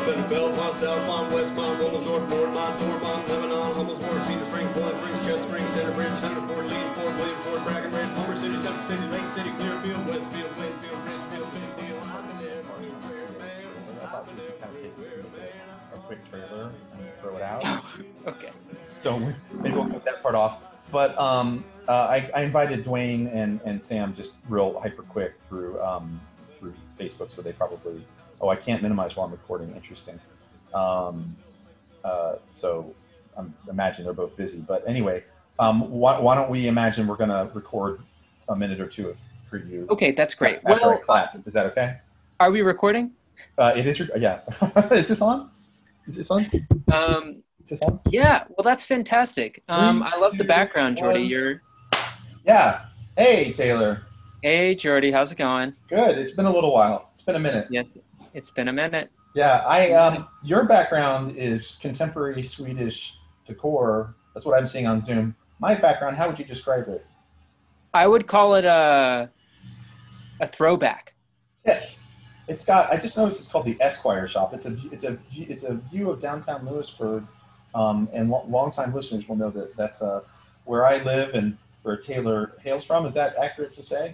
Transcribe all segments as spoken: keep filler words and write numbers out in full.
Bennett, Bellefonte, Southmont, Westmont, Wilmers, North, Boardmont, Thormont, Lebanon, Humblesworth, Cedar Springs, Bowling Springs, Chester Springs, Centerbridge, Centersport, Leesport, Williamsport, Brackenridge, Homer City, Central City, Lake City, Clearfield, Westfield, Winfield, Ridgefield, Midfield, I've been there, everywhere, man. I thought we could kind of take this into a quick trailer and throw it out. Okay. So maybe we'll cut that part off. But um, uh, I, I invited Dwayne and, and Sam just real hyper quick through um, through Facebook, so they probably. Oh, I can't minimize while I'm recording. Interesting. Um, uh, so I imagine they're both busy. But anyway, um, why, why don't we imagine we're going to record a minute or two of preview? Okay, that's great. After Well, I clap, is that okay? Are we recording? Uh, it is. Yeah. Is this on? Is this on? Um, Is this on? yeah. Well, that's fantastic. Um, Three, I love the two, background, Jordy. one. You're. Yeah. Hey, Taylor. Hey, Jordy. How's it going? Good. It's been a little while. It's been a minute. Yes. It's been a minute. Yeah. I. Um. Your background is contemporary Swedish decor. That's what I'm seeing on Zoom. My background. How would you describe it? I would call it a a throwback. Yes. It's got. I just noticed it's called the Esquire Shop. It's a. It's a. It's a view of downtown Lewisburg, um, and lo- longtime listeners will know that that's uh, where I live and where Taylor hails from. Is that accurate to say?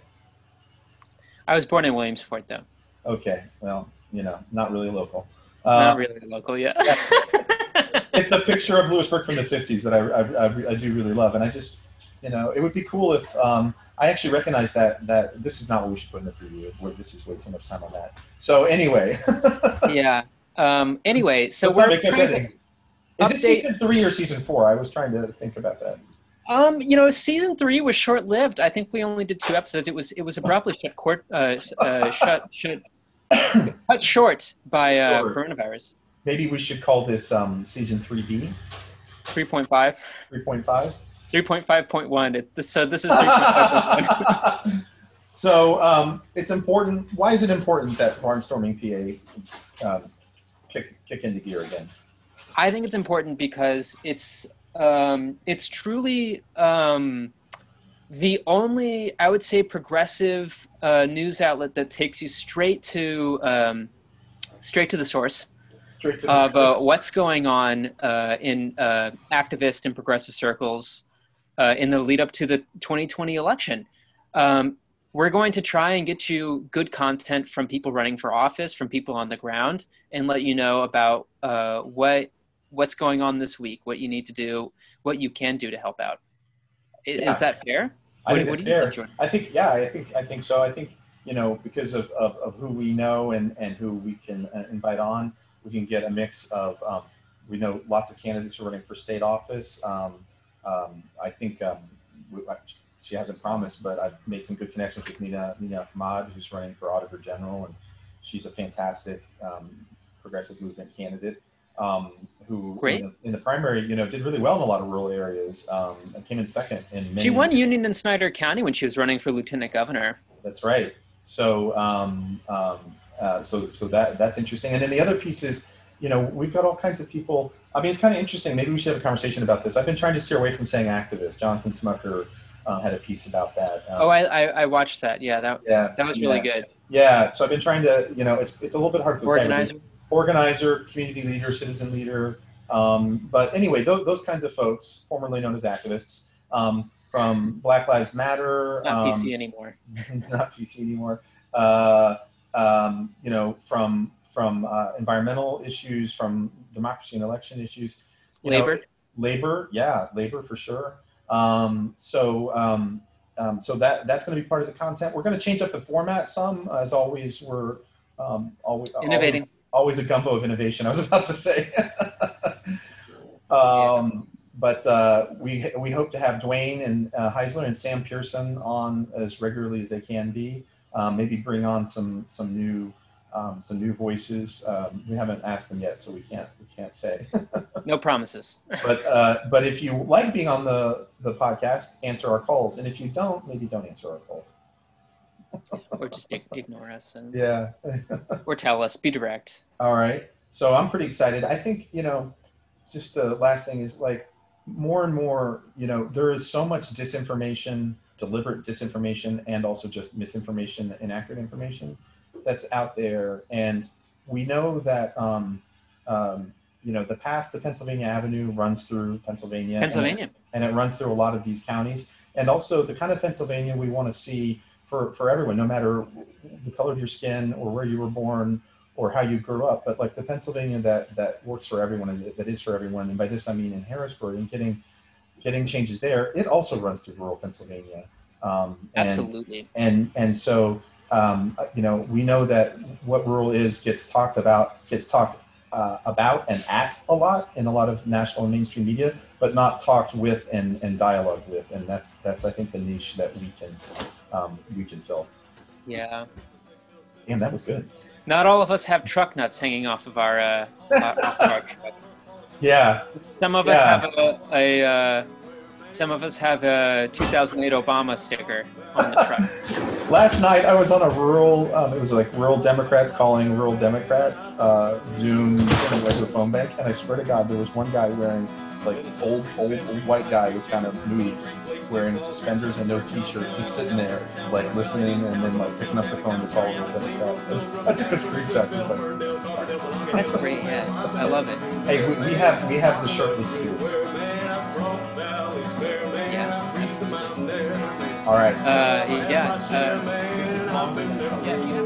I was born in Williamsport, though. Okay. Well, you know, not really local. Uh, Not really local yet. It's a picture of Lewisburg from the fifties that I, I, I, I do really love, and I just, you know, it would be cool if um, I actually recognize that that this is not what we should put in the preview. Where this is way too much time on that. So anyway. Yeah. Um, anyway, so Let's not we're make us kind of- ending. Is it update- season three or season four? I was trying to think about that. Um, you know, season three was short-lived. I think we only did two episodes. It was it was abruptly shut court uh, uh, shut shut cut short by uh, Sure. coronavirus. Maybe we should call this um, season three B, three point five. three point five. three point five point one. It, this, so this is three point five point one. So um, it's important. Why is it important that Barnstorming P A um, kick kick into gear again? I think it's important because it's um, it's truly um, the only, I would say, progressive uh, news outlet that takes you straight to um, straight to the source Straight to the of uh, source. what's going on uh, in uh, activist and progressive circles uh, in the lead up to the twenty twenty election. Um, we're going to try and get you good content from people running for office, from people on the ground, and let you know about uh, what what's going on this week, what you need to do, what you can do to help out. Is, Yeah. is that fair? I What- think what it's do you fair. think, Jordan? I think, yeah, I think, I think so. I think, you know, because of, of, of who we know and, and who we can uh, invite on, we can get a mix of, um, we know lots of candidates who are running for state office. Um, um, I think um, we, she hasn't promised, but I've made some good connections with Nina, Nina Ahmad, who's running for Auditor General, and she's a fantastic um, progressive movement candidate. Um, who Great. in the, in the primary, you know, did really well in a lot of rural areas, um, and came in second in many. She won Union and Snyder County when she was running for lieutenant governor. That's right. So, um, um, uh, so, so that that's interesting. And then the other piece is, you know, we've got all kinds of people. I mean, it's kind of interesting. Maybe we should have a conversation about this. I've been trying to steer away from saying activist. Jonathan Smucker uh, had a piece about that. Um, Oh, I, I I watched that. Yeah, that yeah, that was really yeah. good. Yeah. So I've been trying to, you know, it's it's a little bit hard for Organizer. organizer, community leader, citizen leader. Um, but anyway, those, those kinds of folks, formerly known as activists, um, from Black Lives Matter, Not um, P C anymore. not P C anymore. Uh, um, you know, from from uh, environmental issues, from democracy and election issues. You know, Labor. labor, yeah, labor for sure. Um, so um, um, so that that's going to be part of the content. We're going to change up the format some, as always. We're um, always Innovating. Always, always a gumbo of innovation. I was about to say. um, But uh, we we hope to have Dwayne and uh, Heisler and Sam Pearson on as regularly as they can be. Um, maybe bring on some some new um, some new voices. Um, we haven't asked them yet, so we can't we can't say. No promises. but uh, but if you like being on the the podcast, answer our calls, and if you don't, maybe don't answer our calls. Or just ig- ignore us and Yeah. or tell us. Be direct. All right. So I'm pretty excited. I think, you know, just the last thing is like more and more, you know, there is so much disinformation, deliberate disinformation, and also just misinformation, inaccurate information that's out there. And we know that, um, um, you know, the path to Pennsylvania Avenue runs through Pennsylvania. Pennsylvania. And it, and it runs through a lot of these counties. And also the kind of Pennsylvania we want to see for, for everyone, no matter the color of your skin or where you were born or how you grew up, but like the Pennsylvania that, that works for everyone and that is for everyone. And by this, I mean in Harrisburg and getting, getting changes there, it also runs through rural Pennsylvania. Um, and, Absolutely. And, and so, um, you know, we know that what rural is gets talked about, gets talked uh, about and at a lot in a lot of national and mainstream media, but not talked with and, and dialogue with. And that's, that's, I think, the niche that we can, um, we can fill. Yeah. Damn, that was good. Not all of us have truck nuts hanging off of our, uh, off of our truck. Yeah. Some of yeah. us have a, a uh, some of us have a two thousand eight Obama sticker on the truck. Last night I was on a rural, um, it was like rural Democrats calling rural Democrats, uh, Zoom, and like the phone bank, and I swear to God, there was one guy wearing like old, old, old white guy with kind of moves, wearing suspenders and no t-shirt, just sitting there, like listening and then like picking up the phone to call rural Democrats. I took a screenshot. Like, that's great, yeah, I love it. Hey, we, we have we have the shirtless too. Yeah, absolutely. All right. Uh, yeah. Uh, This is long. yeah. You